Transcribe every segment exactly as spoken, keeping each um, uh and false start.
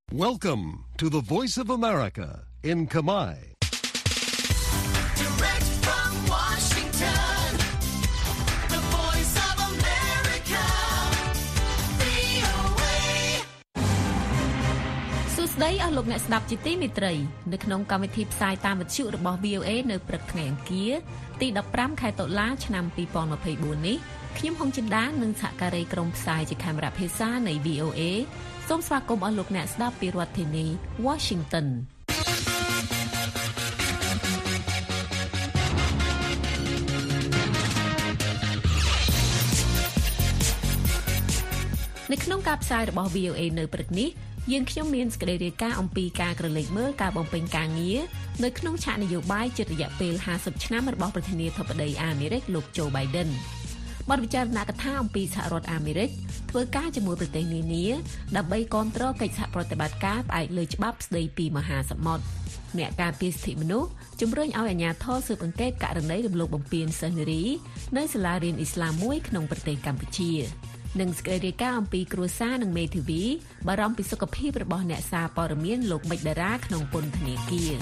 Welcome to the Voice of America in Khmer. Direct from Washington, the Voice of America, វី អូ เอសួស្តីអស់លោកអ្នកស្ដាប់ជាទីមេត្រីនៅក្នុងកម្មវិធីផ្សាយតាមវិទ្យុរបស់ វី អូ เอ នៅព្រឹកថ្ងៃអង្គារទីដប់ប្រាំខែតុលាឆ្នាំពីរពាន់ម្ភៃបួននេះខ្ញុំហុងចិន្តានិងសហការីក្រុមផ្សាយជាកាមេរ៉ាភាសានៃ វី អូ เอ សូមស្វាគមន៍អស់លោកអ្នកស្ដាប់ពីរដ្ឋធានី Washington នៅក្នុងការផ្សាយរបស់ វី អូ เอ នៅព្រឹកនេះយើងខ្ញុំមានសេចក្តីរាយការណ៍អំពីការក្រឡេកមើលការបំពេញការងារនៅក្នុងឆាកនយោបាយជិតរយៈពេលห้าสิบឆ្នាំរបស់ប្រធានាធិបតីអាមេរិកលោក Joe Biden បទពិចារណាកថាអំពីសហរដ្ឋអាមេរិកធ្វើការជាមួយប្រទេសនានាដើម្បីគាំទ្រកិច្ចសហប្រតិបត្តិការផ្អែកលើច្បាប់ស្តីពីមហាសមុទ្រអ្នកការពារសិទ្ធិមនុស្សជំរុញឲ្យអាជ្ញាធរស៊ើបអង្កេតករណីរំលោភបំពានសិស្សនារីនៅសាលារៀនអ៊ីស្លាមមួយក្នុងប្រទេសកម្ពុជានិងសេចក្តីរាយការណ៍អំពីគ្រួសារនិងមេធាវីបារម្ភពីសុខភាពរបស់អ្នកសារព័ត៌មានលោកមិចតារាក្នុងពន្ធនាគារ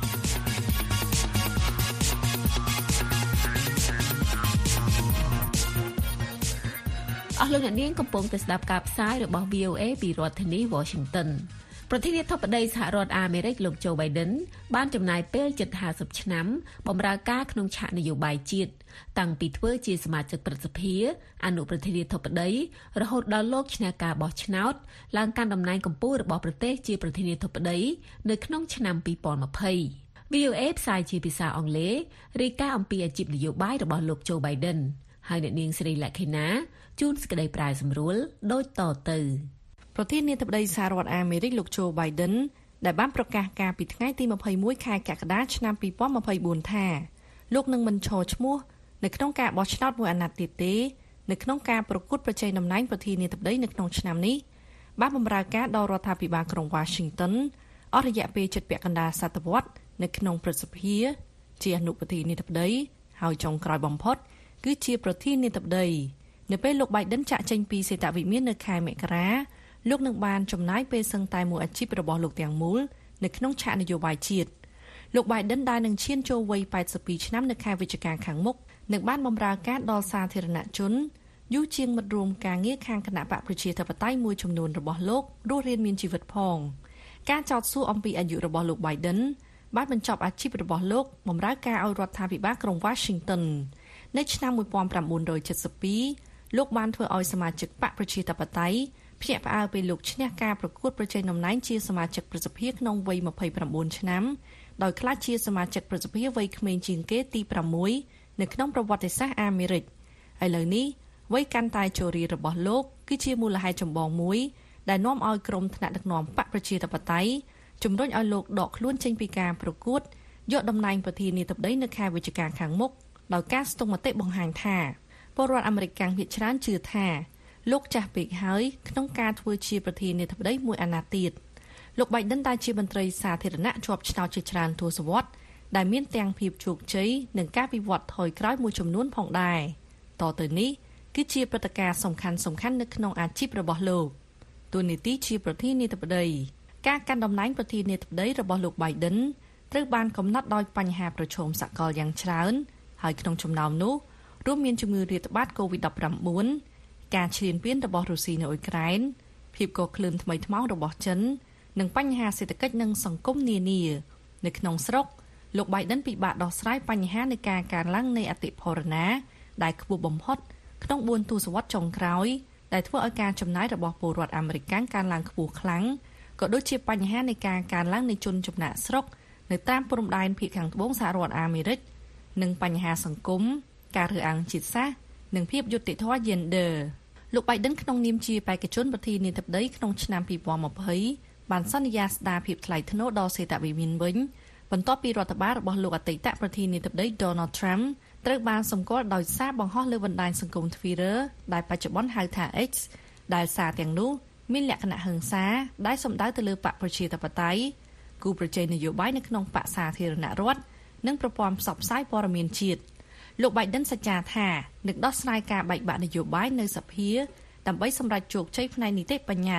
អស់លោកអ្នកនាងកំពុងតែស្ដាប់ការផ្សាយរបស់ វី អូ เอ ពីរដ្ឋធានី Washington ប្រធានាធិបតីសហរដ្ឋអាមេរិកលោក Joe Biden បានចំណាយពេលជិតห้าสิบឆ្នាំបម្រើការក្នុងឆាកនយោបាយជាតិតាំងពីធ្វើជាសមាជិកព្រឹទ្ធសភាអនុប្រធានាធិបតីរហូតដល់លោកឈ្នះការបោះឆ្នោតឡើងកាន់តំណែងកម្ពុជារបស់ប្រទេសជាប្រធានាធិបតីនៅក្នុងឆ្នាំពីរពាន់ម្ភៃ វី អូ เอ ផ្សាយជាភាសាអង់គ្លេសរាយការណ៍អំពីអាជីពនយោបាយរបស់លោក Joe Biden ហើយអ្នកនាងស្រីលក្ខិណាជួនសេចក្តីប្រាយសម្រួលដូចតទៅប្រធានាធិបតីសហរដ្ឋអាមេរិកលោក Joe Biden ដែលបានប្រកាសការពីថ្ងៃទីម្ភៃមួយខែកក្កដាឆ្នាំពីរពាន់ម្ភៃបួនថាលោកនឹងមិនឈរឈ្មោះនៅក្នុងការបោះឆ្នោតមួយអាណត្តិទៀតទេនៅក្នុងការប្រកួតប្រជែងតំណែងប្រធានាធិបតីនៅក្នុងឆ្នាំនេះបានបម្រើការដល់រដ្ឋាភិបាលក្រុង Washington អស់រយៈពេលជិតពាក់កណ្ដាលសតវត្សរ៍នៅក្នុងព្រឹទ្ធសភាជាអនុប្រធានាធិបតីហើយចុងក្រោយបំផុតគឺជាប្រធានាធិបតីនៅពេលលោក Biden ចាក់ចេញពីសេតវិមាននៅខែមករាលោកនឹងបានចំណាយពេលសឹងតែមួយអាជីពរបស់លោកទាំងមូលនៅក្នុងឆាកនយោបាយជាតិលោក Biden ដែលនឹងឈានចូលវ័យแปดสิบពីរឆ្នាំនៅខែវិច្ឆិកាខាងមុខនឹងបានបម្រើការដល់សាធារណជនយូរជាងមិត្តរួមការងារខាងគណៈបកប្រជាធិបតេយ្យមួយចំនួនរបស់លោករស់រានមានជីវិតផងការចោទសួរអំពីអាយុរបស់លោក Biden បានបញ្ចប់អាជីពរបស់លោកបម្រើការឲ្យរដ្ឋាភិបាលក្រុង Washington នៅឆ្នាំmột nghìn chín trăm bảy mươi haiលោកបានធ្វើឲ្យសមាជិកបកប្រជាធិបតេយ្យភ្ញាក់ផ្អើលពេលលោកឈ្នះការប្រកួតប្រជែងតំណែងជាសមាជិកព្រឹទ្ធសភាក្នុងវ័យยี่สิบเก้าឆ្នាំដោយក្លាយជាសមាជិកព្រឹទ្ធសភាវ័យក្មេងជាងគេទីหกនៅក្នុងប្រវត្តិសាស្ត្រអាមេរិកឥឡូវនេះវ័យកាន់តែជរារបស់លោកគឺជាមូលហេតុចម្បងមួយដែលនាំឲ្យក្រុមថ្នាក់ដឹកនាំបកប្រជាធិបតេយ្យជំរុញឲ្យលោកដកខ្លួនចេញពីការប្រកួតយកតំណែងប្រធានាធិបតីនៅខែវិច្ឆិកាខាងមុខដោយការស្ទង់មតិបង្ហាញថាពលរដ្ឋអាមេរិកកាំងភាគច្រើនជឿថាលោកចាស់ពេកហើយក្នុងការធ្វើជាប្រធានាធិបតីមួយអាណត្តិទៀតលោក Biden ដែលជាមន្ត្រីសាធារណៈជាប់ឆ្នោតជាច្រើនទសវត្សរ៍ដែលមានទាំងភាពជោគជ័យនិងការវិវត្តថយក្រោយមួយចំនួនផងដែរតទៅនេះគឺជាព្រឹត្តិការណ៍សំខាន់សំខាន់នៅក្នុងអាជីពរបស់លោកតួនាទីជាប្រធានាធិបតីការកាន់តំណែងប្រធានាធិបតីរបស់លោក Biden ត្រូវបានកំណត់ដោយបញ្ហាប្រឈមសកលយ៉ាងច្រើនហើយក្នុងចំណោមនោះរួមមានជំងឺរាតត្បាត COVID ដប់ប្រាំបួន ការឈ្លានពានរបស់រុស្ស៊ីនៅអ៊ុយក្រែនភាពកកក្លឿនថ្មីថ្មោងរបស់ចិននិងបញ្ហាសេដ្ឋកិច្ចនិងសង្គមនានានៅក្នុងស្រុកលោក Biden ពិបាកដោះស្រាយបញ្ហានៃការកើនឡើងនៃអតិផរណាដែលខ្ពស់បំផុតក្នុងបួនទសវត្សរ៍ចុងក្រោយដែលធ្វើឲ្យការចំណាយរបស់ពលរដ្ឋអាមេរិកកើនឡើងខ្ពស់ខ្លាំងក៏ដូចជាបញ្ហានៃការកើនឡើងនៃជនចំណាក់ស្រុកនៅតាមព្រំដែនភាគខាងត្បូងសហរដ្ឋអាមេរិកនិងបញ្ហាសង្គមការរើសអើងជាតិសាសន៍និងភាពយុត្តិធម៌ Gender លោក Biden ក្នុងនាមជាបេក្ខជនប្រធានាធិបតីក្នុងឆ្នាំពីរពាន់ម្ភៃបានសន្យាស្ដារភាពថ្លៃថ្នូរដល់សេតវិមានវិញបន្ទាប់ពីរដ្ឋបាលរបស់លោកអតីតប្រធានាធិបតី Donald Trump ត្រូវបានសម្គាល់ដោយសារបង្ហោះលើបណ្ដាញសង្គម Twitter ដែលបច្ចុប្បន្នហៅថា X ដែលសារទាំងនោះមានលក្ខណៈហិង្សាដែលសំដៅទៅលើបកប្រជាធិបតេយ្យគូប្រជែងនយោបាយនៅក្នុងបកសាធារណរដ្ឋនិងប្រព័ន្ធផ្សព្វផ្សាយព័ត៌មានជាតិលោក Biden សច្ចាថានឹងដោះស្រាយការបែកបាក់នយោបាយនៅសភាដើម្បីសម្រេចជោគជ័យផ្នែកនីតិបញ្ញត្តិ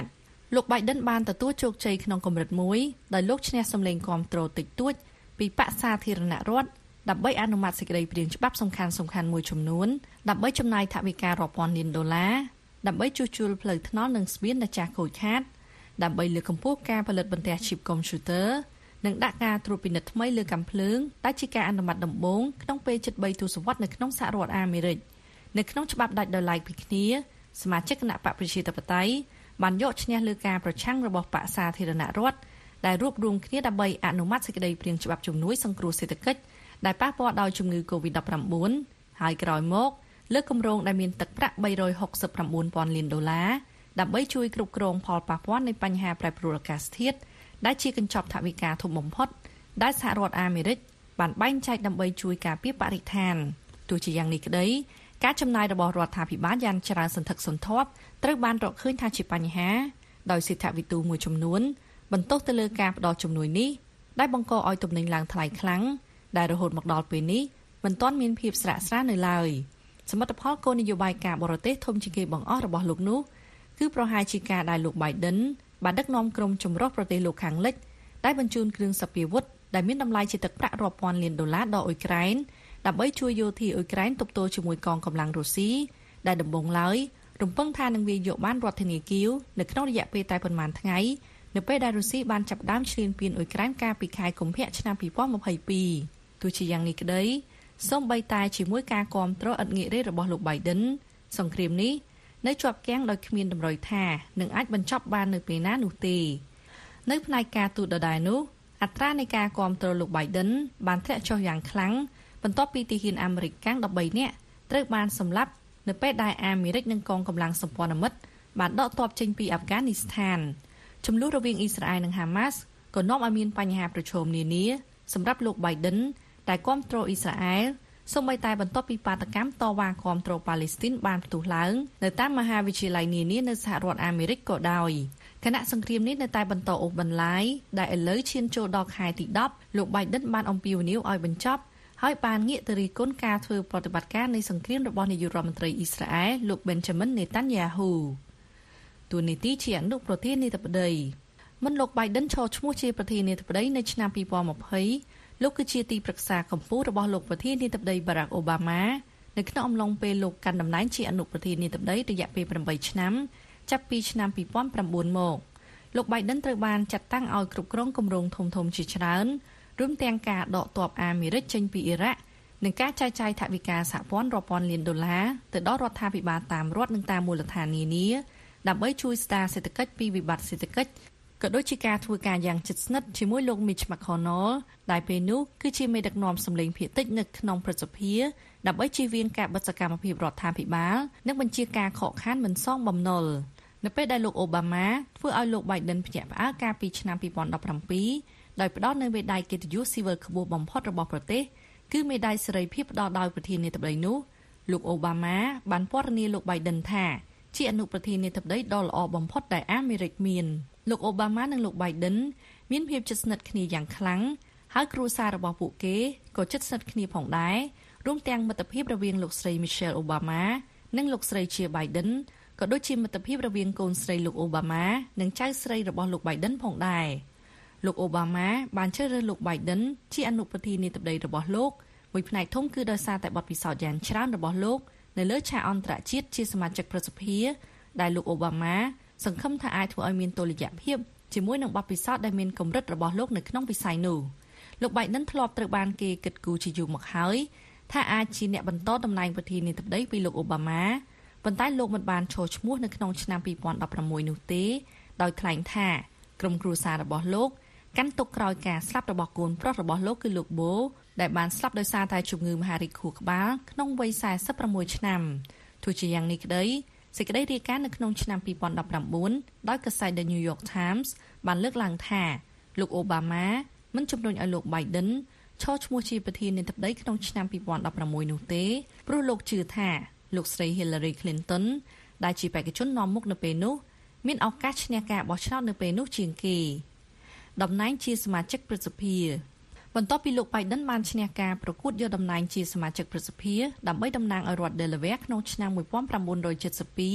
លោក Biden បានទទួលជោគជ័យក្នុងកម្រិតមួយដោយលោកឈ្នះសម្លេងគាំទ្រតិចតួចពីបក្សសាធារណរដ្ឋដើម្បីអនុម័តសេចក្តីព្រាងច្បាប់សំខាន់ៗមួយចំនួនដើម្បីចំណាយថវិការាប់ពាន់លានដុល្លារដើម្បីជួសជុលផ្លូវថ្នល់និងស្ពានដែលចាស់ខូចខាតដើម្បីលើកកម្ពស់ការផលិតបន្ទះឈីបកុំព្យូទ័រនិងដាក់ការត្រួតពិនិត្យថ្មីលើកាំភ្លើងដែលជាការអនុម័តដំបូងក្នុងពេលជិតបីទសវត្សរ៍នៅក្នុងសហរដ្ឋអាមេរិកនៅក្នុងច្បាប់ដាច់ដោយឡែកពីគ្នាសមាជិកគណៈបកប្រជាធិបតេយ្យបានយកឈ្នះលើការប្រឆាំងរបស់បក្សសាធារណរដ្ឋដែលរួបរวมគ្នាដើម្បីអនុម័តសេចក្តីព្រាងច្បាប់ជំនួយសង្គ្រោះសេដ្ឋកិច្ចដែលប៉ះពាល់ដោយជំងឺ កូវីដ -19 ហើយក្រោយមកលើកគម្រោងដែលមានទឹកប្រាក់បីរយហុកសិបប្រាំបួនពាន់លានដុល្លារដើម្បីជួយគ្រប់គ្រងផលប៉ះពាល់នៃបញ្ហាប្រែប្រួលអាកាសធាតុដែលជាកញ្ចប់ថវិកាធំបំផុតដែលសហរដ្ឋអាមេរិកបានបែងចែកដើម្បីជួយការពារបរិស្ថានទោះជាយ៉ាងនេះក្តីការចំណាយរបស់រដ្ឋាភិបាលយ៉ាងច្រើនសន្ធឹកសន្ធាប់ត្រូវបានរកឃើញថាជាបញ្ហាដោយសេដ្ឋវិទូមួយចំនួនបន្ទោសទៅលើការផ្តល់ជំនួយនេះដែលបង្កឲ្យទំនិញឡើងថ្លៃខ្លាំងដែលរហូតមកដល់ពេលនេះមិនទាន់មានភាពស្រាក់ស្រាននៅឡើយសមិទ្ធផលគោលនយោបាយការបរទេសធំជាងគេបង្អស់របស់លោកនោះគឺប្រហែលជាការដែលលោក Biden បានដឹកនាំក្រុមចម្រុះប្រទេសលោកខាងលិចដែលបញ្ជូនគ្រឿងសព្វាវុធដែលមានតម្លៃជាទឹកប្រាក់រាប់ពាន់លានដុល្លារដល់អ៊ុយក្រែនដើម្បីជួយយោធាអ៊ុយក្រែនទប់ទល់ជាមួយកងកម្លាំងរុស្ស៊ីដែលដំបូងឡើយរំពឹងថានឹងវាយយកបានរដ្ឋធានីគីវនៅក្នុងរយៈពេលតែប៉ុន្មានថ្ងៃនៅពេលដែលរុស្ស៊ីបានចាប់ផ្ដើមឈ្លានពានអ៊ុយក្រែនកាលពីខែកុម្ភៈឆ្នាំពីរពាន់ម្ភៃពីរទោះជាយ៉ាងនេះក្តីសូម្បីតែជាមួយការគាំទ្រឥតងាករេរបស់លោក Biden សង្គ្រាមនេះនៅជាប់គាំងដោយគ្មានតម្រុយថានឹងអាចបញ្ចប់បាននៅពេលណានោះទេនៅផ្នែកការទូតដដែលនោះអត្រានៃការគាំទ្រលោក Biden បានធ្លាក់ចុះយ៉ាងខ្លាំងបន្ទាប់ពីទាហានអាមេរិកកាំងដប់បីនាក់ត្រូវបានសម្លាប់នៅពេលដែលអាមេរិកនិងកងកម្លាំងសម្ព័ន្ធមិត្តបានដកទ័ពចេញពីអាហ្វហ្គានីស្ថានចំនួនរវាងអ៊ីស្រាអែលនិងហាម៉ាស់ក៏នាំឲ្យមានបញ្ហាប្រឈមនានាសម្រាប់លោក Biden ដែលគាំទ្រអ៊ីស្រាអែលសូម្បីតែបន្ទាប់ពីបាតកម្មតវ៉ាគាំទ្រប៉ាឡេស្ទីនបានផ្ទុះឡើងនៅតាមមហាវិទ្យាល័យនានានៅសហរដ្ឋអាមេរិកក៏ដោយគណៈសង្គ្រាមនេះនៅតែបន្តអូសបន្លាយដែលឥឡូវឈានចូលដល់ខែទីដប់លោក Biden បានអំពាវនាវឲ្យបញ្ចប់ហើយបានងាកទៅរិះគន់ការធ្វើប្រតិបត្តិការនៃសង្គ្រាមរបស់នាយករដ្ឋមន្ត្រីអ៊ីស្រាអែលលោក Benjamin Netanyahu ទូនីតិជាអនុប្រធានាធិបតីមុនលោក Biden ឈរឈ្មោះជាប្រធានាធិបតីនៅឆ្នាំពីរពាន់ម្ភៃលោកគឺជាទីប្រឹក្សាកម្ពុជារបស់លោកប្រធានាធិបតី Barack Obama នៅក្នុងអំឡុងពេលលោកកាន់តំណែងជាអនុប្រធានាធិបតីរយៈពេលប្រាំបីឆ្នាំចាប់ពីឆ្នាំពីរពាន់ប្រាំបួនមកលោក Biden ត្រូវបានចាត់តាំងឲ្យគ្រប់គ្រងគម្រោងធំៗជាច្រើនរួមទាំងការដកទ័ពអាមេរិកចេញពីអ៊ីរ៉ាក់និងការចែកចាយថវិកាសហព័ន្ធរាប់ពាន់លានដុល្លារទៅដល់រដ្ឋាភិបាលតាមរដ្ឋនិងតាមមូលដ្ឋាននានាដើម្បីជួយស្ដារសេដ្ឋកិច្ចពីវិបត្តិសេដ្ឋកិច្ចក៏ដូចជាការធ្វើការយ៉ាងជិតស្និទ្ធជាមួយលោក Mitch McConnell ដែលពេលនោះគឺជាមេដឹកនាំសម្លេងភាគតិចនៅក្នុងព្រឹទ្ធសភាដើម្បីជៀសវាងការបិទសកម្មភាពរដ្ឋាភិបាលនិងបញ្ជាការខកខានមិនសងបំណុលនៅពេលដែលលោកអូបាម៉ាធ្វើឲ្យលោក Biden ភ្ញាក់ផ្អើលកាលពីឆ្នាំពីរពាន់ដប់ប្រាំពីរដោយផ្ដល់នូវមេដាយកិត្តិយសស៊ីវិលខ្ពស់បំផុតរបស់ប្រទេសគឺមេដាយសេរីភាពផ្ដល់ដោយប្រធានាធិបតីនោះលោកអូបាម៉ាបានពណ៌នាលោក Biden ថាជាអនុប្រធានាធិបតីដ៏ល្អបំផុតដែលអាមេរិកមានលោកអូបាម៉ានិងលោក Biden មានភាពជិតស្និទ្ធគ្នាយ៉ាងខ្លាំងហើយគ្រួសាររបស់ពួកគេក៏ជិតស្និទ្ធគ្នាផងដែររួមទាំងមិត្តភាពរវាងលោកស្រី Michelle Obama និងលោកស្រីជា Biden ក៏ដូចជាមិត្តភាពរវាងកូនស្រីលោក Obama និងចៅស្រីរបស់លោក Biden ផងដែរលោក Obama បានជ្រើសរើសលោក Biden ជាអនុប្រធានាធិបតីរបស់លោកមួយផ្នែកធំគឺដោយសារតែបទពិសោធន៍យ៉ាងច្រើនរបស់លោកនៅលើឆាកអន្តរជាតិជាសមាជិកព្រឹទ្ធសភាដែលលោក Obama សង្ឃឹមថាអាចធ្វើឲ្យមានតុល្យភាពជាមួយនឹងបទពិសោធន៍ដែលមានកម្រិតរបស់លោកនៅក្នុងវិស័យនោះលោក Biden ធ្លាប់ត្រូវបានគេគិតគូរជាយូរមកហើយថាអាចជាអ្នកបន្តតំណែងប្រធានាធិបតីពីលោក Obama ប៉ុន្តែលោកមិនបានឈរឈ្មោះនៅក្នុងឆ្នាំពីរពាន់ដប់ប្រាំមួយនោះទេដោយថ្លែងថាក្រុមគ្រួសាររបស់លោកកាន់ទុកក្រោយការស្លាប់របស់កូនប្រុសរបស់លោកគឺលោក Bo ដែលបានស្លាប់ដោយសារតែជំងឺមហារីកខួរក្បាលក្នុងវ័យសែសិបប្រាំមួយឆ្នាំទោះជាយ៉ាងនេះក្តីសេចក្តីរាយការណ៍នៅក្នុងឆ្នាំពីរពាន់ដប់ប្រាំបួនដោយកាសែត The New York Times បានលើកឡើងថាលោក Obama មិនជំរុញឲ្យលោក Biden ឈរឈ្មោះជាប្រធានាធិបតីក្នុងឆ្នាំពីរពាន់ដប់ប្រាំមួយនោះទេព្រោះលោកជឿថាលោកស្រី Hillary Clinton ដែលជាបេក្ខជននាំមុខនៅពេលនោះមានឱកាសឈ្នះការបោះឆ្នោតនៅពេលនោះជាងគេតំណែងជាសមាជិកព្រឹទ្ធសភាបន្ទាប់ពីលោក Biden បានឈ្នះការប្រកួតយកតំណែងជាសមាជិកព្រឹទ្ធសភាដើម្បីតំណាងឲ្យរដ្ឋ Delaware ក្នុងឆ្នាំមួយពាន់ប្រាំបួនរយเจ็ดสิบពីរ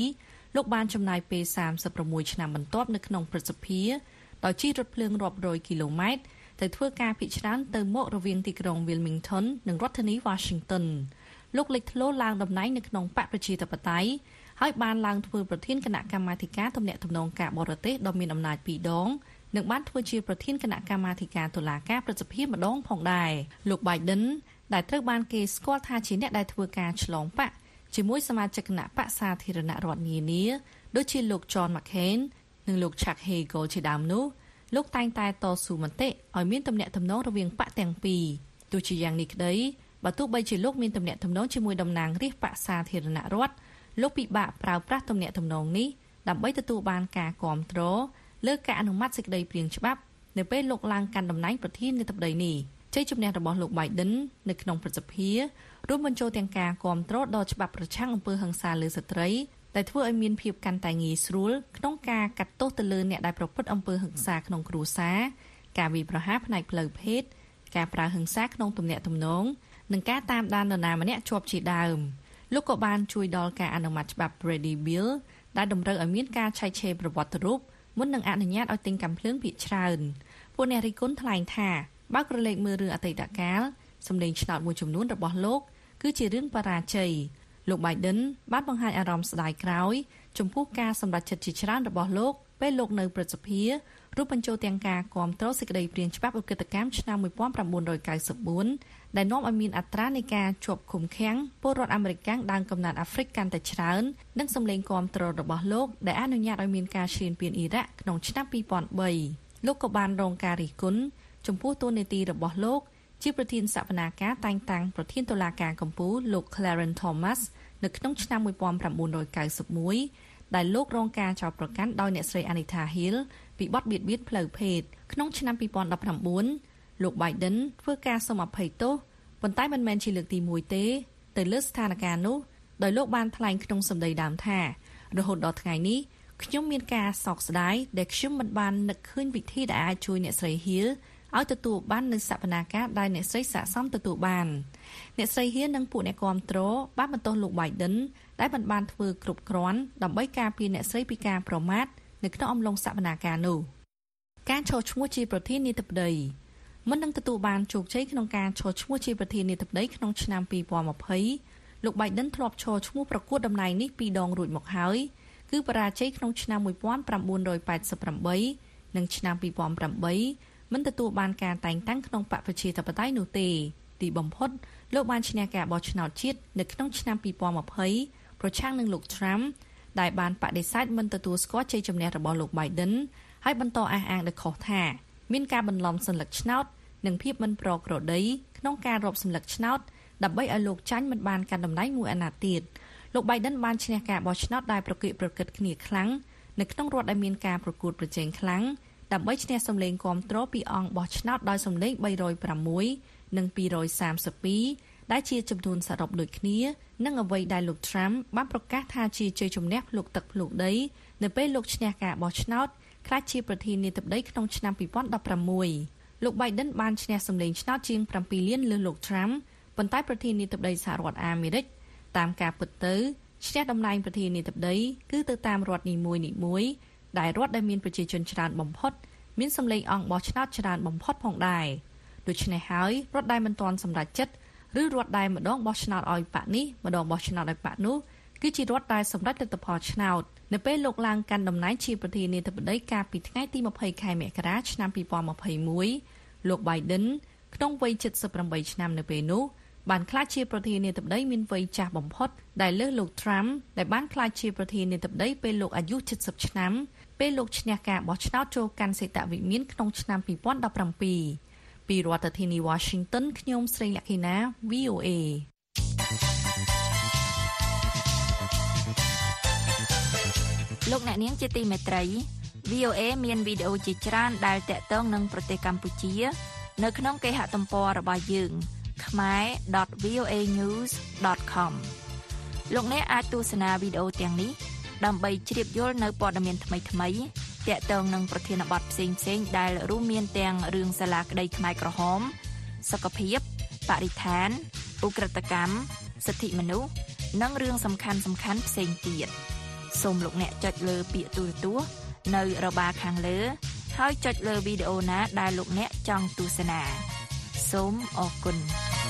លោកបានចំណាយពេលសាមសិប៦ឆ្នាំបន្ទាប់នៅក្នុងព្រឹទ្ធសភាដោយជិះរថភ្លើងរាប់រយគីឡូម៉ែត្រទៅធ្វើការពិឆ្រានទៅមករវាងទីក្រុង Wilmington និងរដ្ឋធានី Washington លោកលេចធ្លោឡើងតំណែងនៅក្នុងបកប្រជាធិបតេយ្យហើយបានឡើងធ្វើប្រធានគណៈកម្មាធិការទំនាក់ទំនងការបរទេសដ៏មានអំណាចពីរដងនិងបានធ្វើជាប្រធានគណៈកម្មាធិការតុលាការព្រឹទ្ធសភាម្ដងផងដែរលោក Biden ដែលត្រូវបានគេស្គាល់ថាជាអ្នកដែលធ្វើការឆ្លងបកជាមួយសមាជិកគណៈបកសាធារណរដ្ឋនានាដូចជាលោក John McCain និងលោក Chuck Hagel ជាដើមនោះលោកតែងតែតស៊ូមតិឲ្យមានទំនាក់ទំនងរវាងបកទាំងពីរទោះជាយ៉ាងនេះក្តីបើទោះបីជាលោកមានទំនាក់ទំនងជាមួយតំណាងរាស្ត្របកសាធារណរដ្ឋលោកពិបាកប្រើប្រាស់ទំនាក់ទំនងនេះដើម្បីទទួលបានការគាំទ្រលើការអនុម័តសេចក្តីព្រាងច្បាប់នៅពេលលោកឡើងកាន់តំណែងប្រធានាធិបតីនេះជ័យជំនះរបស់លោក Biden នៅក្នុងព្រឹទ្ធសភារួមបញ្ចូលទាំងការគាំទ្រដល់ច្បាប់ប្រឆាំងអំពើហិង្សាលើស្ត្រីដែលធ្វើឲ្យមានភាពកាន់តែងាយស្រួលក្នុងការកាត់ទោសទៅលើអ្នកដែលប្រព្រឹត្តអំពើហិង្សាក្នុងគ្រួសារការវាយប្រហារផ្នែកផ្លូវភេទការប្រើហិង្សាក្នុងទំនាក់ទំនងនិងការតាមដាននរណាម្នាក់ជាប់ជាដើមលោកក៏បានជួយដល់ការអនុម័តច្បាប់ Brady Bill ដែលតម្រូវឲ្យមានការឆែកឆេរប្រវត្តិរូបមុននឹងអនុញ្ញាតឲ្យទិញកាំភ្លើងភាគច្រើនពួកអ្នករិះគន់ថ្លែងថាបើក្រឡេកមើលរឿងអតីតកាលសម្លេងឆ្នោតមួយចំនួនរបស់លោកគឺជារឿងបរាជ័យលោក Biden បានបង្ហាញអារម្មណ៍ស្ដាយក្រោយចំពោះការសម្រេចចិត្តជាច្រើនរបស់លោកពេលលោកនៅព្រឹទ្ធសភារួមបញ្ចូលទាំងការគាំទ្រសេចក្តីព្រាងច្បាប់ឧក្រិដ្ឋកម្មឆ្នាំmột nghìn chín trăm chín mươi tưដែលនាំឲ្យមានអត្រានៃការជាប់ឃុំឃាំងពលរដ្ឋអាមេរិកដើមកំណើតអាហ្វ្រិកកាន់តែច្រើននិងសម្លេងគាំទ្ររបស់លោកដែលអនុញ្ញាតឲ្យមានការឈ្លានពានអ៊ីរ៉ាក់ក្នុងឆ្នាំពីរពាន់បីលោកក៏បានរងការរិះគន់ចំពោះតួនាទីរបស់លោកជាប្រធានសវនាការតែងតាំងប្រធានតុលាការកំពូលលោក Clarence Thomas នៅក្នុងឆ្នាំmột nghìn chín trăm chín mươi mốtដែលលោករងការចោទប្រកាន់ដោយអ្នកស្រី Anita Hill ពីបទបៀតបៀនផ្លូវភេទក្នុងឆ្នាំពីរពាន់ដប់ប្រាំបួនលោក Biden ធ្វើការសុំអភ័យទោសប៉ុន្តែមិនមែនជាលើកទីមួយទេទៅលើស្ថានភាពនោះដោយលោកបានថ្លែងក្នុងសម្ដីដើមថារហូតដល់ថ្ងៃនេះខ្ញុំមានការសោកស្ដាយដែលខ្ញុំមិនបាននឹកឃើញវិធីដែលអាចជួយអ្នកស្រី Hill ឲ្យទទួលបាននូវសវនាការដែលអ្នកស្រីស័ក្តិសមទទួលបានអ្នកស្រី Hill និងពួកអ្នកគាំទ្របានបន្ទោសលោក Biden ដែលមិនបានធ្វើគ្រប់គ្រាន់ដើម្បីការពារអ្នកស្រីពីការប្រមាថនៅក្នុងអំឡុងសវនាការនោះការឈរឈ្មោះជាប្រធានាធិបតីមិននឹងទទួលបានជោគជ័យក្នុងការឈរឈ្មោះជាប្រធានាធិបតីក្នុងឆ្នាំពីរពាន់ยี่สิบលោក Biden ធ្លាប់ឈរឈ្មោះប្រកួតតំណែងនេះពីរដងរួចមកហើយគឺបរាជ័យក្នុងឆ្នាំmột nghìn chín trăm tám mươi támនិងឆ្នាំពីរពាន់ប្រាំបីមិនទទួលបានការតែងតាំងក្នុងបកប្រជាធិបតេយ្យនោះទេទីបំផុតលោកបានឈ្នះការបោះឆ្នោតជាតិនៅក្នុងឆ្នាំពីរពាន់ยี่สิบប្រឆាំងនឹងលោក Trump ដែលបានបដិសេធមិនទទួលស្គាល់ជ័យជំនះរបស់លោក Biden ហើយបន្តអះអាងដោយខុសថាមានការបន្លំសัญลักษณ์ឆ្នោតនិងភាពមិនប្រក្រតីក្នុងការរាប់សัญลักษณ์ឆ្នោតដើម្បីឲ្យលោកចាញ់មិនបានកាន់តំណែងមួយអាណត្តិទៀតលោក Biden បានឈ្នះការបោះឆ្នោតដែលប្រកួតប្រកិតគ្នាខ្លាំងនៅក្នុងរដ្ឋដែលមានការប្រកួតប្រជែងខ្លាំងដើម្បីឈ្នះសម្លេងគាំទ្រពីអង្គបោះឆ្នោតដោយសម្លេងបីរយប្រាំមួយនិងពីររយសាមសិបពីរដែលជាចំនួនសរុបដូចគ្នានឹងអ្វីដែលលោក Trump បានប្រកាសថាជាជ័យជំនះភ្លុកទឹកភ្លុកដីនៅពេលលោកឈ្នះការបោះឆ្នោតក្លាយជាប្រធានាធិបតីក្នុងឆ្នាំពីរពាន់ដប់ប្រាំមួយលោក Biden បានឈ្នះសម្លេងឆ្នោតជាងប្រាំពីរលានលើលោក Trump ប៉ុន្តែប្រធានាធិបតីសហរដ្ឋអាមេរិកតាមការពិតទៅឈ្នះតំណែងប្រធានាធិបតីគឺទៅតាមរដ្ឋនីមួយៗដែលរដ្ឋដែលមានប្រជាជនច្រើនបំផុតមានសម្លេងអង្គបោះឆ្នោតច្រើនបំផុតផងដែរដូច្នេះហើយរដ្ឋដែលមិនទាន់សម្រេចចិត្តឬរដ្ឋដែលម្ដងបោះឆ្នោតឲ្យបកនេះម្ដងបោះឆ្នោតឲ្យបកនោះគឺជារដ្ឋដែលសម្រេចលទ្ធផលឆ្នោតនៅពេលលោកឡើងកាន់តំណែងជាប្រធានាធិបតីកាលពីថ្ងៃទីยี่สิบខែមករាឆ្នាំពីរពាន់ยี่สิบเอ็ดលោក Biden ក្នុងវ័យเจ็ดสิบแปดឆ្នាំនៅពេលនោះបានក្លាយជាប្រធានាធិបតីមានវ័យចាស់បំផុតដែលលើសលោក Trump ដែលបានក្លាយជាប្រធានាធិបតីពេលលោកអាយុเจ็ดสิบឆ្នាំពេលលោកឈ្នះការបោះឆ្នោតចូលកាន់សេតវិមានក្នុងឆ្នាំពីរពាន់ដប់ប្រាំពីរពីរដ្ឋធានី Washington ខ្ញុំស្រីលក្ខិណា វី អូ เอលោកអ្នកនាងជាទីមេត្រី វី អូ เอ មានវីដេអូជាច្រើនដែលតាក់ទងនឹងប្រទេសកម្ពុជានៅក្នុងគេហទំព័ររបស់យើង khmer dot v o a news dot com លោកអ្នកអាចទស្សនាវីដេអូទាំងនេះដើម្បីជ្រាបយល់នៅព័ត៌មានថ្មីៗតាក់ទងនឹងប្រធានបទផ្សេងៗដែលរួមមានទាំងរឿងសាលាក្តីខ្មែរក្រហមសុខភាពបរិស្ថានឧក្រិដ្ឋកម្មសិទ្ធិមនុស្សនិងរឿងសំខាន់ៗផ្សេងទៀតសូមលោកអ្នកចុចលើពាក្យទូរទស្សន៍នៅរបារខាងលើហើយចុចលើវីដេអូណាដែលលោកអ្នកចង់ទស្សនាសូមអរគុណ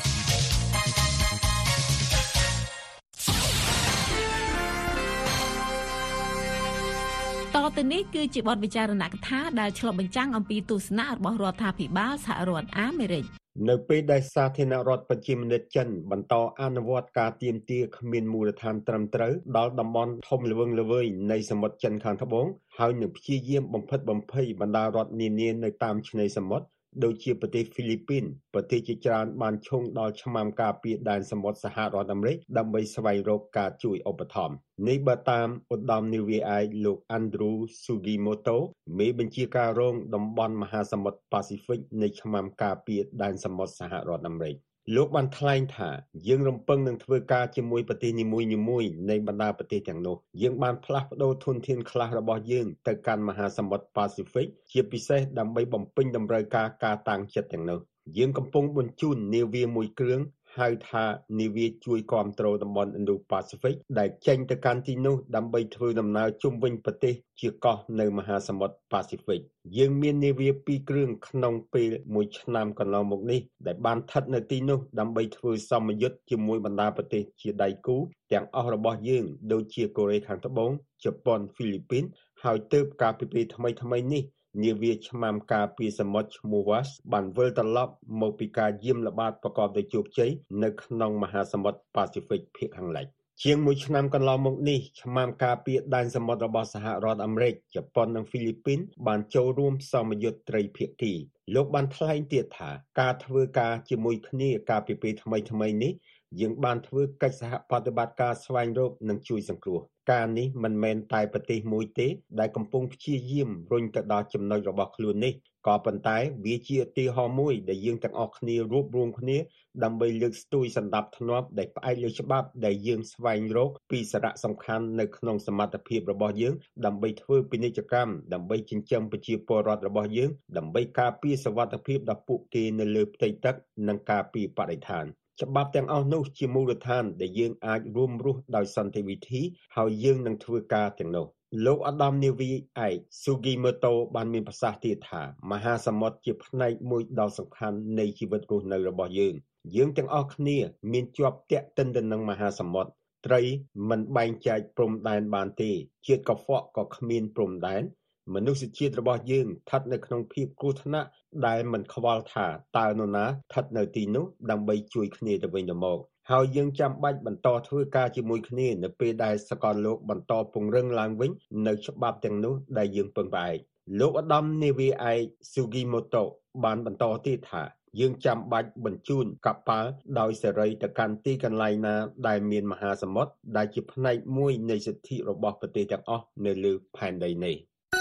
តទៅនេះគឺជាបទវិចារណកថាដែលឆ្លុះបញ្ចាំងអំពីទស្សនៈរបស់រដ្ឋាភិបាលសហរដ្ឋអាមេរិកនៅពេលដែលសាធារណរដ្ឋប្រជាមានិតចិនបន្តអនុវត្តការទាមទារគ្មានមូលដ្ឋានត្រឹមត្រូវដល់តំបន់ធំល្វឹងល្វើយនៃសមុទ្រចិនខាងត្បូងហើយនឹងព្យាយាមបំផិតបំភ័យបណ្ដារដ្ឋនានានៅតាមឆ្នេរសមុទ្រដូចជាប្រទេសហ្វីលីពីនប្រទេសជាច្រើនបានឈោងដល់ឆ្មាំការពារដែនសមុទ្រសហរដ្ឋអាមេរិកដើម្បីស្វែងរកការជួយឧបត្ថម្ភនេះបើតាមឧត្តមនាវាឯកលោក Andrew Sugimoto មេបញ្ជាការរងតំបន់មហាសមុទ្រប៉ាស៊ីហ្វិកនៃឆ្មាំការពារដែនសមុទ្រសហរដ្ឋអាមេរិកលោកបានថ្លែងថាយើងរំពឹងនឹងធ្វើការជាមួយប្រទេសនីមួយៗនៃបណ្ដាប្រទេសទាំងនោះយើងបានផ្លាស់ប្ដូរធនធានខ្លះរបស់យើងទៅកាន់មហាសមុទ្រប៉ាស៊ីហ្វិកជាពិសេសដើម្បីបំពេញតម្រូវការការតាំងចិត្តទាំងនោះយើងកំពុងបញ្ជូននាវាមួយគ្រឿងហៅថានាវាជួយគាំទ្រតំបន់ Indo-Pacific ដែលចេញទៅកាន់ទីនោះដើម្បីធ្វើដំណើរជុំវិញប្រទេសជាកោះនៅមហាសមុទ្រ Pacific យើងមាននាវាពីរគ្រឿងក្នុងពេលមួយឆ្នាំកន្លងមកនេះដែលបានស្ថិតនៅទីនោះដើម្បីធ្វើសមយុទ្ធជាមួយបណ្ដាប្រទេសជាដៃគូទាំងអស់របស់យើងដូចជាកូរ៉េខាងត្បូងជប៉ុនហ្វីលីពីនហើយទើបការពិភាក្សាថ្មីថ្មីនេះនាវាឆ្មាំការពារសមុទ្រឈ្មោះ Wash បានវិលត្រឡប់មកពីការយាមល្បាតប្រកបដោយជោគជ័យនៅក្នុងមហាសមុទ្រ Pacific ភាគខាងលិចជាងមួយឆ្នាំកន្លងមកនេះឆ្មាំការពារដែនសមុទ្ររបស់សហរដ្ឋអាមេរិកជប៉ុននិងហ្វីលីពីនបានចូលរួមសមយុទ្ធត្រីភាគីលោកបានថ្លែងទៀតថាការធ្វើការជាមួយគ្នាការពិភាក្សាថ្មីថ្មីនេះយើងបានធ្វើកិច្ចសហប្រតិបត្តិការស្វែងរកនិងជួយសង្គ្រោះការនេះមិនមែនតែប្រទេសមួយទេដែលកំពុងព្យាយាមរុញទៅដល់ចំណុចរបស់ខ្លួននេះក៏ប៉ុន្តែវាជាឧទាហរណ៍មួយដែលយើងទាំងអស់គ្នារួបរวมគ្នាដើម្បីលើកស្ទួយសន្តិភាពធ្នាប់ដែលផ្អែកលើច្បាប់ដែលយើងស្វែងរកពីសារៈសំខាន់នៅក្នុងសមត្ថភាពរបស់យើងដើម្បីធ្វើពាណិជ្ជកម្មដើម្បីចិញ្ចឹមប្រជាពលរដ្ឋរបស់យើងដើម្បីការពារសុវត្ថិភាពដល់ពួកគេនៅលើផ្ទៃទឹកនិងការពារបរិស្ថានច្បាប់ទាំងអស់នោះជាមូលដ្ឋានដែលយើងអាចរួមរស់ដោយសន្តិវិធីហើយយើងនឹងធ្វើការទាំងនោះលោកឧត្តមនាវីឯក Sugimoto បានមានប្រសាសន៍ទៀតថាមហាសមុទ្រជាផ្នែកមួយដ៏សំខាន់នៃជីវិតរស់នៅរបស់យើងយើងទាំងអស់គ្នាមានជាប់ទាក់ទិនទៅនឹងមហាសមុទ្រត្រីមិនបែងចែកព្រំដែនបានទេជាតិកខ្វក់ក៏គ្មានព្រំដែនមនុស្សជាតិរបស់យើងស្ថិតនៅក្នុងភាពគ្រោះថ្នាក់ដែលមិនខ្វល់ថាតើនរណាស្ថិតនៅទីនោះដើម្បីជួយគ្នាទៅវិញទៅមកហើយយើងចាំបាច់បន្តធ្វើការជាមួយគ្នានៅពេលដែលសកលលោកបន្តពង្រឹងឡើងវិញនៅច្បាប់ទាំងនោះដែលយើងពឹងផ្អែកលោកឧត្តមនាវីឯក Sugimoto បានបន្តទៀតថាយើងចាំបាច់បញ្ជូនកប៉ាល់ដោយសេរីទៅកាន់ទីកន្លែងណាដែលមានមហាសមុទ្រដែលជាផ្នែកមួយនៃសិទ្ធិរបស់ប្រទេសទាំងអស់នៅលើផែនដីនេះ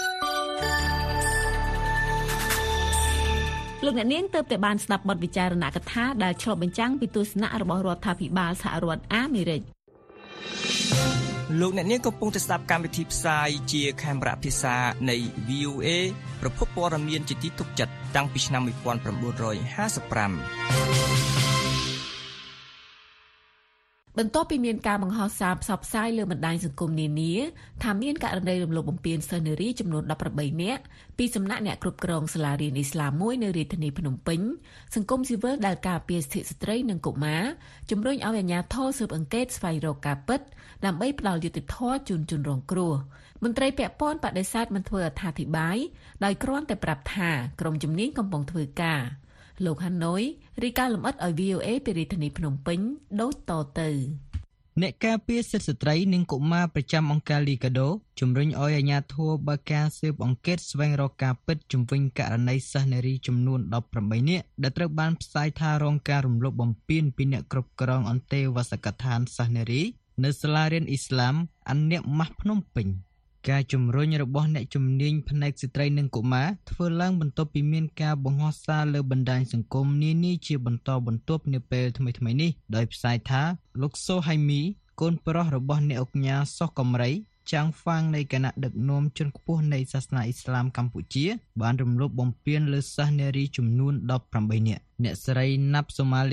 លោកអ្នកនាងទើបតែបានស្ដាប់បទវិចារណកថាដែលឆ្លុះបញ្ចាំងពីទស្សនៈរបស់រដ្ឋាភិបាលសហរដ្ឋអាមេរិកលោកអ្នកនាងកំពុងតែស្ដាប់កម្មវិធីផ្សាយជាខេមរៈភាសានៃ វី អូ អេ ប្រភពព័ត៌មានជាទីទុកចិត្តតាំងពីឆ្នាំnineteen fifty-five បន្ទាប់ពីមានការបង្ហោះសារផ្សព្វផ្សាយលើបណ្ដាញសង្គមនានាថាមានករណីរំលោភបំពានសិស្សនារីចំនួនeighteenនាក់ពីសំណាក់អ្នកគ្រប់គ្រងសាលារៀនអ៊ីស្លាមមួយនៅរាជធានីភ្នំពេញសង្គមស៊ីវិលដែលការពារសិទ្ធិស្ត្រីនិងកុមារជំរុញឲ្យអាជ្ញាធរស៊ើបអង្កេតស្វែងរកការពិតដើម្បីផ្ដល់យុត្តិធម៌ជូនជនរងគ្រោះមន្ត្រីពាក់ព័ន្ធបដិសេធមិនធ្វើអត្ថាធិប្បាយដោយគ្រាន់តែប្រាប់ថាក្រុមជំនាញកំពុងធ្វើការលោកហាណូយរាយការណ៍លម្អិតឲ្យ វី អូ អេ ពីរាជធានីភ្នំពេញដូចតទៅអ្នកការពារសិទ្ធិស្ត្រីនិងកុមារប្រចាំអង្គការ Liga do ជំរុញឲ្យអាជ្ញាធរបើកការស៊ើបអង្កេតស្វែងរកការពិតជំវិញករណីសិស្សនារីចំនួនeighteenនាក់ដែលត្រូវបានផ្សាយថារងការរំលោភបំពានពីអ្នកគ្រប់គ្រងអន្តេវាសិកដ្ឋានសិស្សនារីនៅសាលារៀនអ៊ីស្លាមអានអ្នកម៉ាស់ភ្នំពេញការជំរុញរបស់អ្នកជំនាញផ្នែកស្ត្រីនិងកុមារធ្វើឡើងបន្ទាប់ពីមានការបង្ហោះសារលើបណ្ដាញសង្គមនានាជាបន្តបន្ទាប់នាពេលថ្មីៗនេះដោយផ្សាយថាលោកសូហៃមីកូនប្រុសរបស់អ្នកឧកញ៉ាសុសកំរៃចាំងហ្វាងនៃគណៈដឹកនាំជនខ្ពស់នៃសាសនាអ៊ីស្លាមកម្ពុជាបានរំលោភបំពានលើសិស្សនារីចំនួនeighteenនាក់អ្នកស្រីណាប់សូម៉ាលី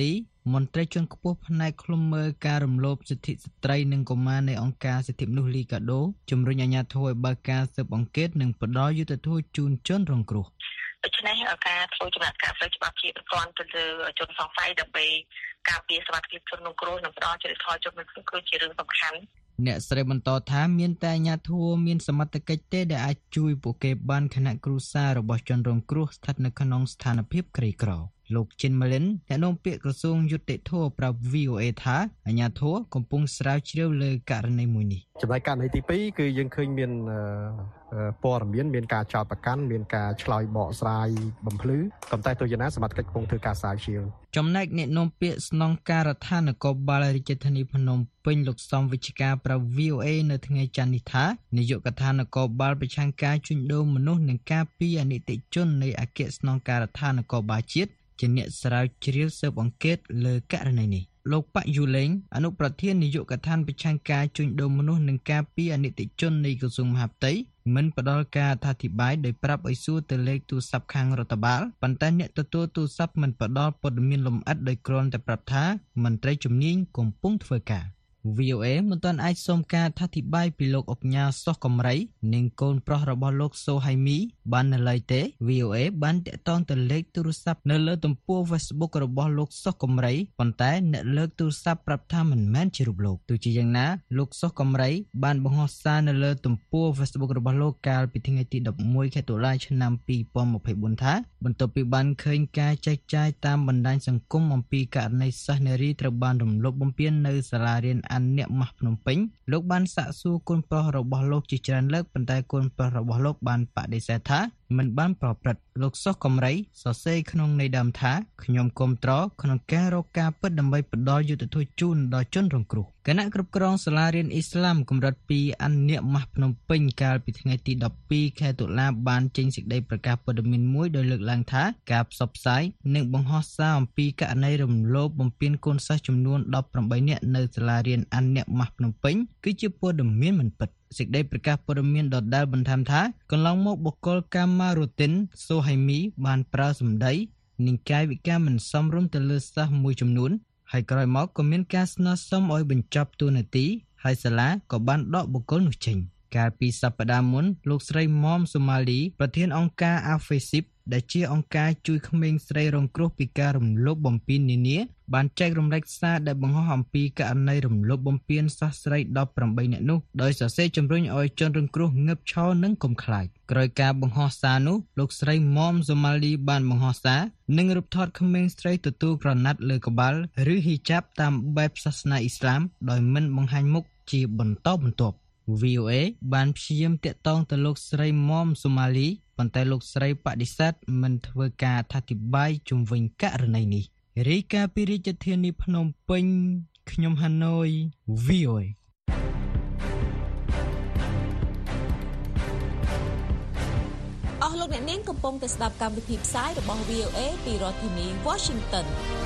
មន្ត្រីជាន់ខ្ពស់ផ្នែកឃ្លាំមើលការរំលោភសិទ្ធិស្ត្រីនិងកុមារនៃអង្គការសិទ្ធិមនុស្សលីកាដូជំរុញអាជ្ញាធរឲ្យបើកការស៊ើបអង្កេតនិងផ្តល់យុត្តិធម៌ជូនជនរងគ្រោះដូច្នេះការធ្វើចំណាត់ការផ្លូវច្បាប់ជាប្រព័ន្ធទៅលើជនសង្ស័យដើម្បីការពារសុវត្ថិភាពជនរងគ្រោះនិងផ្តល់យុត្តិធម៌ជនរងគ្រោះគឺជារឿងសំខាន់អ្នកស្រីបន្តថាមានតែអាជ្ញាធរមានសមត្ថកិច្ចទេដែលអាចជួយពួកគេបានខណៈគ្រួសាររបស់ជនរងគ្រោះស្ថិតនៅក្នុងស្ថានភាពក្រីក្រលោកជីនម៉ាលិនអ្នកនាំពាក្យក្រសួងយុតិធម៌ប្រាប់ វី អូ អេ ថាអាជ្ញាធរកំពុងស្រាវជ្រាវលើករណីមួយនេះចំណែកករណីទីពីរគឺយើងឃើញមានព័ត៌មានមានការចោទប្រកាន់មានការឆ្លើយបកស្រាយបំភ្លឺប៉ុន្តែទោះយ៉ាងណាសមត្ថកិច្ចកំពុងធ្វើការស្រាវជ្រាវចំណែកអ្នកនាំពាក្យស្នងការដ្ឋាននគរបាលរាជធានីភ្នំពេញលោកសំវិជ្ជការប្រាប់ វី អូ អេ នៅថ្ងៃច័ន្ទនេះថានាយកដ្ឋាននគរបាលប្រឆាំងការជួញដូរមនុស្សនិងការពារអនិច្ចជននៃអគ្គស្នងការដ្ឋាននគរបាលជាតិជាអ្នកស្រាវជ្រាវស៊ើបអង្កេតលើករណីនេះលោកប៉ាក់យូលេងអនុប្រធាននាយកដ្ឋានប្រឆាំងការជួញដូរមនុស្សនិងការពារអនិច្ចជននៃក្រសួងមហាផ្ទៃមិនផ្ដល់ការអធិប្បាយដោយប្រាប់ឲ្យសួរទៅលេខទូរស័ព្ទខាងរដ្ឋបាលប៉ុន្តែអ្នកទទួលទូរស័ព្ទមិនផ្ដល់ព័ត៌មានលម្អិតដោយគ្រាន់តែប្រាប់ថាមន្ត្រីជំនាញកំពុងធ្វើការ វី អូ អេ មិនទាន់អាចសុំការអធិប្បាយពីលោកអុកញ៉ាសុះកំរៃនិងកូនប្រុសរបស់លោកសូហៃមីបាននៅឡើយទេ វី អូ អេ បានតាក់ទងទៅលេខទូរស័ព្ទនៅលើទំព័រ Facebook របស់លោកសុះកំរៃប៉ុន្តែអ្នកលើកទូរស័ព្ទប្រាប់ថាមិនមែនជារូបលោកទោះជាយ៉ាងណាលោកសុះកំរៃបានបង្ហោះសារនៅលើទំព័រ Facebook របស់លោកកាលពីថ្ងៃទីដប់មួយខែតុលាឆ្នាំពីរពាន់ម្ភៃបួនថាបន្ទាប់ពីបានឃើញការចែកចាយតាមបណ្ដាញសង្គមអំពីករណីសិស្សនារីត្រូវបានរំលោភបំពាននៅសាលារៀនអានអ្នកម៉ាស់ភ្នំពេញលោកបានសាកសួរកូនប្រុសរបស់លោកជាច្រើនលើកប៉ុន្តែកូនប្រុសរបស់លោកបានបដិសេធថាមិនបានប្រព្រឹត្តលោកសុះកំរៃសរសេរក្នុងន័យដើមថាខ្ញុំគាំទ្រក្នុងការរកការពិតដើម្បីផ្ដល់យុត្តិធម៌ជូនដល់ជនរងគ្រោះគណៈគ្រប់គ្រងសាលារៀនអ៊ីស្លាមកម្រិតពីរអានអ្នកម៉ាស់ភ្នំពេញកាលពីថ្ងៃទីដប់ពីរខែតុលាបានចេញសេចក្តីប្រកាសព័ត៌មានមួយដោយលើកឡើងថាការផ្សព្វផ្សាយនិងបង្ហោះសារអំពីករណីរំលោភបំពានកូនសិស្សចំនួនដប់ប្រាំបីនាក់នៅសាលារៀនអានអ្នកម៉ាស់ភ្នំពេញគឺជាព័ត៌មានមិនពិតសេចក្តីប្រកាសព័ត៌មានដដែលបន្ថែមថាកន្លងមកបុគ្គលកាម៉ារូទីនសូហៃមីបានប្រើសម្ដីនិងកាយវិការមិនសមរម្យទៅលើសិស្សមួយចំនួនហើយក្រោយមកក៏មានការស្នើសុំឲ្យបញ្ចប់តួនាទីហើយសាលាក៏បានដកបុគ្គលនោះចេញកាលពីសប្តាហ៍មុនលោកស្រីមុំសូម៉ាលីប្រធានអង្គការ AFESIP ដែលជាអង្គការជួយក្មេងស្រីរងគ្រោះពីការរំលោភបំពាននានាបានចែករំលែកសារដែលបង្ហោះអំពីករណីរំលោភបំពានសិស្សស្រីដប់ប្រាំបីនាក់នោះដោយសរសេរជំរុញឲ្យជនរងគ្រោះងើបឈរនិងកុំខ្លាចក្រោយការបង្ហោះសារនោះលោកស្រីមុំសូម៉ាលីបានបង្ហោះសារនិងរូបថតក្មេងស្រីទទួលក្រណាត់លើក្បាលឬហ៊ីចាបតាមបែបសាសនាអ៊ីស្លាមដោយមិនបង្ហាញមុខជាបន្តបន្ទាប់ វី អូ អេ បានព្យាយាមតាក់ទងទៅលោកស្រីមុំសូម៉ាលីប៉ុន្តែលោកស្រីបដិសេធមិនធ្វើការអធិប្បាយជុំវិញករណីនេះរាយការណ៍ពីរាជធានីភ្នំពេញខ្ញុំហាណូយ វី អូ អេអស់លោកអ្នកនាងកំពុងតែស្ដាប់កម្មវិធីផ្សាយរបស់ វី អូ អេ ពីរដ្ឋធានី Washington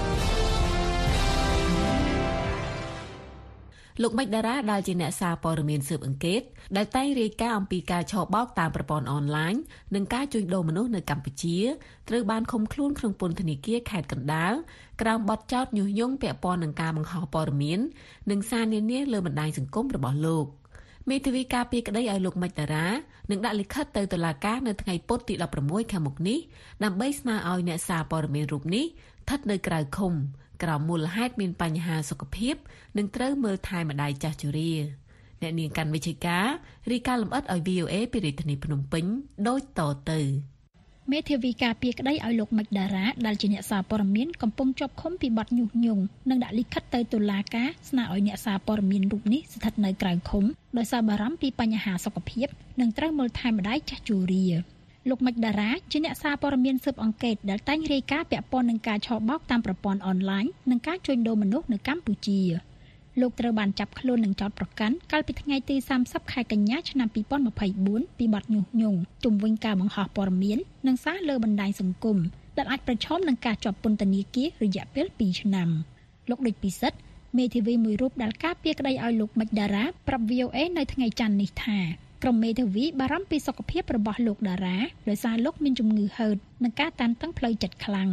លោកមេឃតារាដែលជាអ្នកសារព័ត៌មានស៊ើបអង្កេតដែលតែងរាយការណ៍អំពីការឆបោកតាមប្រព័ន្ធអនឡាញនិងការជួញដូរមនុស្សនៅកម្ពុជាត្រូវបានឃុំខ្លួនក្នុងពន្ធនាគារខេត្តកណ្ដាលក្រោមបទចោទញុះញង់ពាក់ព័ន្ធនឹងការបង្ហោះព័ត៌មាននិងសារនានាលើបណ្ដាញសង្គមរបស់លោកមេធាវីការពារក្តីឲ្យលោកមេឃតារានឹងដាក់លិខិតទៅតុលាការនៅថ្ងៃពុធទីដប់ប្រាំមួយខែមុខនេះដើម្បីស្នើឲ្យអ្នកសារព័ត៌មានរូបនេះស្ថិតនៅក្រៅឃុំក្រោមមូលហេតុមានបញ្ហាសុខភាពនិងត្រូវមើលថែម្ដាយចាស់ជរាអ្នកនាងកាន់វិជ្ជការរីកាលំអិតឲ្យ វី អូ អេ ពីរាជធានីភ្នំពេញដូចតទៅមេធាវីការពារក្តីឲ្យលោកមេឃតារាដែលជាអ្នកសារព័ត៌មានកំពុងជាប់ឃុំពីបទញុះញង់និងដាក់លិខិតទៅតុលាការស្នើឲ្យអ្នកសារព័ត៌មានរូបនេះស្ថិតនៅក្រៅឃុំដោយសារបារម្ភពីបញ្ហាសុខភាពនិងត្រូវមើលថែម្ដាយចាស់ជរាលោកមេឃតារាជាអ្នកសារព័ត៌មានស៊ើបអង្កេតដែលតែងរាយការណ៍ពាក់ព័ន្ធនឹងការឆបោកតាមប្រព័ន្ធអនឡាញនិងការជួញដូរមនុស្សនៅកម្ពុជាលោកត្រូវបានចាប់ខ្លួននិងចោទប្រកាន់កាលពីថ្ងៃទីសាមសិបខែកញ្ញាឆ្នាំពីរពាន់ម្ភៃបួនពីបទញុះញង់ជុំវិញការបង្ហោះព័ត៌មាននិងសារលើបណ្ដាញសង្គមដែលអាចប្រឈមនឹងការជាប់ពន្ធនាគាររយៈពេលពីរឆ្នាំលោកដូចពិសិដ្ឋមេធាវីមួយរូបដែលការពារក្តីឲ្យលោកមេឃតារាប្រាប់ វី អូ អេ នៅថ្ងៃច័ន្ទនេះថាក្រុមមេធាវីបារម្ភពីសុខភាពរបស់លោកតារាដោយសារលោកមានជំងឺហឺតនិងការតានតឹងផ្លូវចិត្តខ្លាំង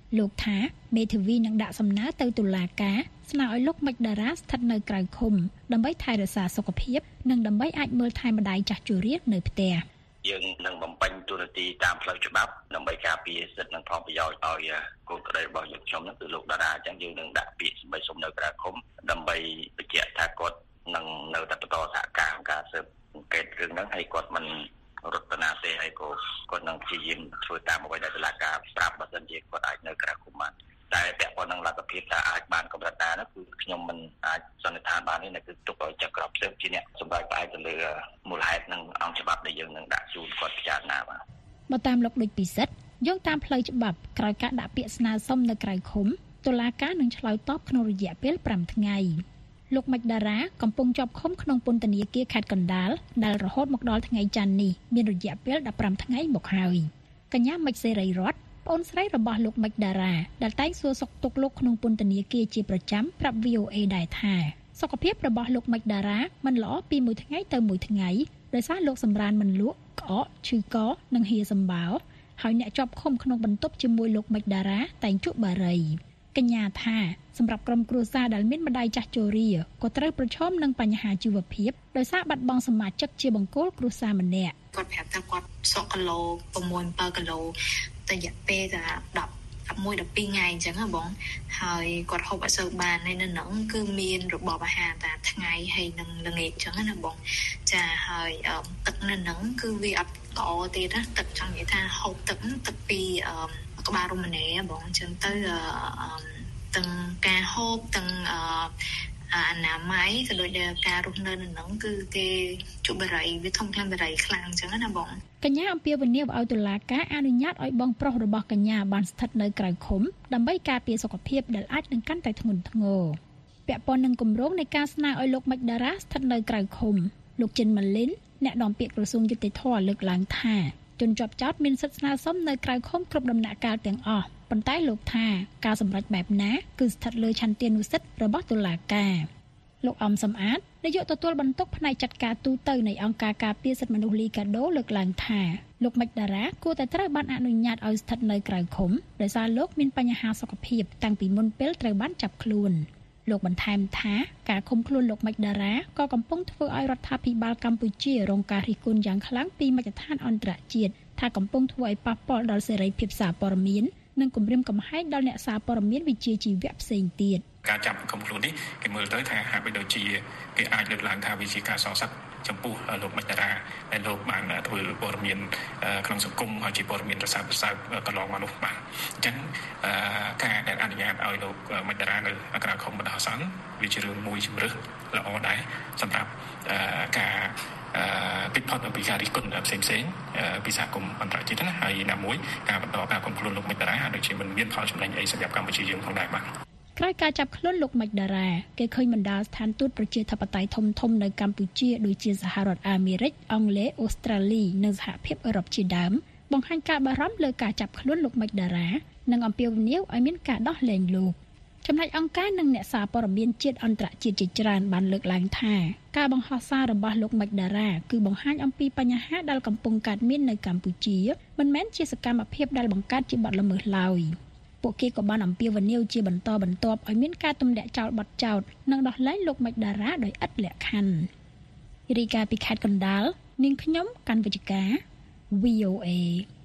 លោកថាមេធាវីនឹងដាក់សំណើទៅតុលាការស្នើឲ្យលោកមិចតារ៉ាស្ថិតនៅក្រៅឃុំដើម្បីថែរក្សាសុខភាពនិងដើម្បីអាចមើលថែម្ដាយចាស់ជរានៅផ្ទះយើងនឹងបំពេញតួនាទីតាមផ្លូវច្បាប់ដើម្បីការពារសិទ្ធិនិងផលប្រយោជន៍ឲ្យកូនក្តីរបស់យើងខ្ញុំហ្នឹងគឺលោកតារាអញ្ចឹងយើងនឹងដាក់ពាក្យសម្ដីសុំនៅក្រៅឃុំដើម្បីបញ្ជាក់ថាគាត់នឹងនៅតែបន្តសហការក្នុងការស៊ើបអង្កេតរឿងហ្នឹងហើយគាត់មិនរត់ទៅណាទេហើយក៏គាត់នឹងព្យាយាមធ្វើតាមអ្វីដែលតុលាការប្រាប់បើសិនជាគាត់អាចនៅក្រៅឃុំបានតែពាក់ព័ន្ធនឹងលទ្ធភាពថាអាចបានកម្រិតណានោះគឺខ្ញុំមិនអាចសន្និដ្ឋានបានទេគឺទុកឲ្យចក្រមស៊ើបជាអ្នកសម្រេចផ្អែកទៅលើមូលហេតុនិងអង្គច្បាប់ដែលយើងនឹងដាក់ជូនគាត់ពិចារណាបាទបើតាមលោកដូចពិសិដ្ឋយោងតាមផ្លូវច្បាប់ក្រោយការដាក់ពាក្យស្នើសុំនៅក្រៅឃុំតុលាការនឹងឆ្លើយតបក្នុងរយៈពេលប្រាំថ្ងៃលោកមិចតារ៉ាកំពុងជាប់ឃុំក្នុងពន្ធនាគារខេត្តកណ្ដាលដែលរហូតមកដល់ថ្ងៃច័ន្ទនេះមានរយៈពេលដប់ប្រាំថ្ងៃមកហើយកញ្ញាមិចសេរីរតន៍ប្អូនស្រីរបស់លោកមិចតារ៉ាដែលតែងសួរសុខទុក្ខលោកក្នុងពន្ធនាគារជាប្រចាំប្រាប់ វី អូ អេ ដែរថាសុខភាពរបស់លោកមិចតារ៉ាមិនល្អពីមួយថ្ងៃទៅមួយថ្ងៃដោយសារលោកសម្រានមិនលក់ក្អកឈឺកនិងហៀសម្បោរហើយអ្នកជាប់ឃុំក្នុងបន្ទប់ជាមួយលោកមិចតារ៉ាតែងជក់បារីកញ្ញាថាសម្រាប់ក្រុមគ្រួសារដែលមានម្ដាយចាស់ជរាក៏ត្រូវប្រឈមនឹងបញ្ហាជីវភាពដោយសារបាត់បង់សមាជិកជាបង្គោលគ្រួសារម្នាក់គាត់ប្រាប់ថាគាត់សក់គីឡូ 6 7គីឡូតែរយៈពេលតែដប់មួយដល់ពីរថ្ងៃអញ្ចឹងហ៎បងហើយគាត់ហូបអត់សូវបានហើយនៅហ្នឹងគឺមានរបបអាហារតែថ្ងៃហើយនឹងល្ងាចអញ្ចឹងណាបងចាហើយទឹកនៅហ្នឹងគឺវាអត់ល្អទេណាទឹកចង់និយាយថាហូបទឹកទឹកពីក្បាលរមណីបងអញ្ចឹងទៅទាំងការហូបទាំងអនាម័យក៏ដូចជាការរស់នៅនៅហ្នឹងគឺគេជក់បារីវាធំខ្លាំងបារីខ្លាំងអញ្ចឹងណាបងកញ្ញាអំពាវនាវឲ្យតុលាការអនុញ្ញាតឲ្យបងប្រុសរបស់កញ្ញាបានស្ថិតនៅក្រៅឃុំដើម្បីការពារសុខភាពដែលអាចនឹងកាន់តែធ្ងន់ធ្ងរពាក់ព័ន្ធនឹងគម្រោងនៃការស្នើឲ្យលោកមិចតារ៉ាស្ថិតនៅក្រៅឃុំលោកចិនម៉ាលីនអ្នកនាំពាក្យក្រសួងយុតិធម៌លើកឡើងថាជនជាប់ចោតមានសិទ្ធិស្នើសុំនៅក្រៅឃុំគ្រប់ដំណាក់កាលទាំងអស់ប៉ុន្តែលោកថាការសម្រេចបែបណាគឺស្ថិតលើឆន្ទានុសិទ្ធិរបស់តុលាការលោកអំសំអាតនាយកទទួលបន្ទុកផ្នែកចាត់ការទូទៅនៃអង្គការការពារសិទ្ធិមនុស្សលីកាដូលើកឡើងថាលោកមិចតារ៉ាគួរតែត្រូវបានអនុញ្ញាតឲ្យស្ថិតនៅក្រៅឃុំដោយសារលោកមានបញ្ហាសុខភាពតាំងពីមុនពេលត្រូវបានចាប់ខ្លួនលោកបន្ថែមថាការឃុំខ្លួនលោកមិចតារ៉ាក៏កំពុងធ្វើឲ្យរដ្ឋាភិបាលកម្ពុជារងការរិះគន់យ៉ាងខ្លាំងពីមជ្ឈដ្ឋានអន្តរជាតិថាកំពុងធ្វើឲ្យប៉ះពាល់ដល់សេរីភាពសារព័ត៌មាននិងគំរាមកំហែងដល់អ្នកសារព័ត៌មានវិជ្ជាជីវៈផ្សេងទៀតការចាប់ឃុំខ្លួននេះគេមើលទៅថាហាក់បីដូចជាគេអាចលើកឡើងថាវាជាការសងសឹកចំពោះលោកមិចតារ៉ាដែលលោកបានធ្វើព័ត៌មានក្នុងសង្គមហើយជាព័ត៌មានរសើបរសើបកន្លងមកនោះបានអញ្ចឹងការដែលអនុញ្ញាតឲ្យលោកមិចតារ៉ានៅក្រៅឃុំបណ្ដោះអាសន្នវាជារឿងមួយជំរឿសល្អដែរសម្រាប់ការអឺពីផុតអំពីការរិះគន់ផ្សេងផ្សេងពីសហគមន៍អន្តរជាតិណាហើយណាមួយការបន្តការគ្រប់គ្រងលោកមិចតារ៉ាដូចជាមិនមានផលចំណេញអីសម្រាប់កម្ពុជាយើងផងដែរបាទក្រោយការចាប់ខ្លួនលោកមិចតារ៉ាគេឃើញបណ្ដាស្ថានទូតប្រជាធិបតេយ្យធំធំនៅកម្ពុជាដូចជាសហរដ្ឋអាមេរិកអង់គ្លេសអូស្ត្រាលីនិងសហភាពអឺរ៉ុបជាដើមបង្ហាញការបារម្ភលើការចាប់ខ្លួនលោកមិចតារ៉ានិងអំពាវនាវឲ្យមានការដោះលែងលោកចំណែកអង្គការនិងអ្នកសារព័ត៌មានជាតិអន្តរជាតិជាច្រើនបានលើកឡើងថាការបង្ហោះសាររបស់លោកមិចតារ៉ាគឺបង្ហាញអំពីបញ្ហាដែលកំពុងកើតមាននៅកម្ពុជាមិនមែនជាសកម្មភាពដែលបង្កើតជាបទល្មើសឡើយពួកគេក៏បានអំពាវនាវជាបន្តបន្ទាប់ឲ្យមានការទម្លាក់ចោលបទចោទនិងដោះលែងលោកមិចតារ៉ាដោយឥតលក្ខខណ្ឌរីកាពីខេត្តកណ្ដាលនាងខ្ញុំកាន់វិជ្ជការ វី អូ អេ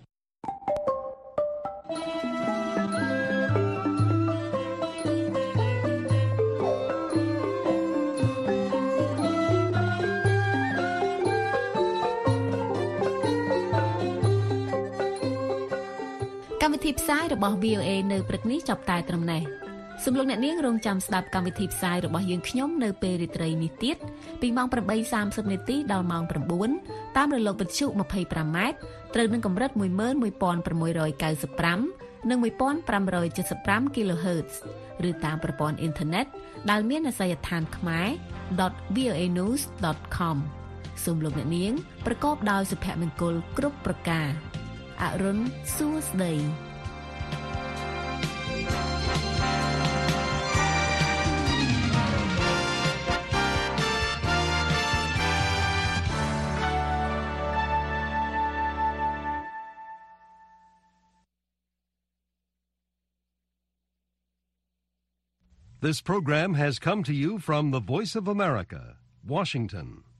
កម្មវិធីផ្សាយរបស់ វី អូ អេ នៅព្រឹកនេះចាប់តែត្រឹមនេះសូមលោកអ្នកនាងរងចាំស្ដាប់កម្មវិធីផ្សាយរបស់យើងខ្ញុំនៅពេលរាត្រីនេះទៀតពីម៉ោង ប្រាំបីសាមសិប នាទីដល់ម៉ោង 9 តាមរលកវិទ្យុ ยี่สิบห้า ម៉ែត្រត្រូវនឹងកម្រិត một nghìn một trăm sáu mươi lăm និង một nghìn năm trăm bảy mươi lăm គីឡូហឺត ឬតាមប្រព័ន្ធអ៊ីនធឺណិតដែលមានអាសយដ្ឋាន ខ្មែរ ដត វី អូ អេ news ដត com សូមលោកអ្នកនាងប្រកបដោយសុភមង្គលគ្រប់ប្រការអរុនសួស្តី This program has come to you from the Voice of America, Washington.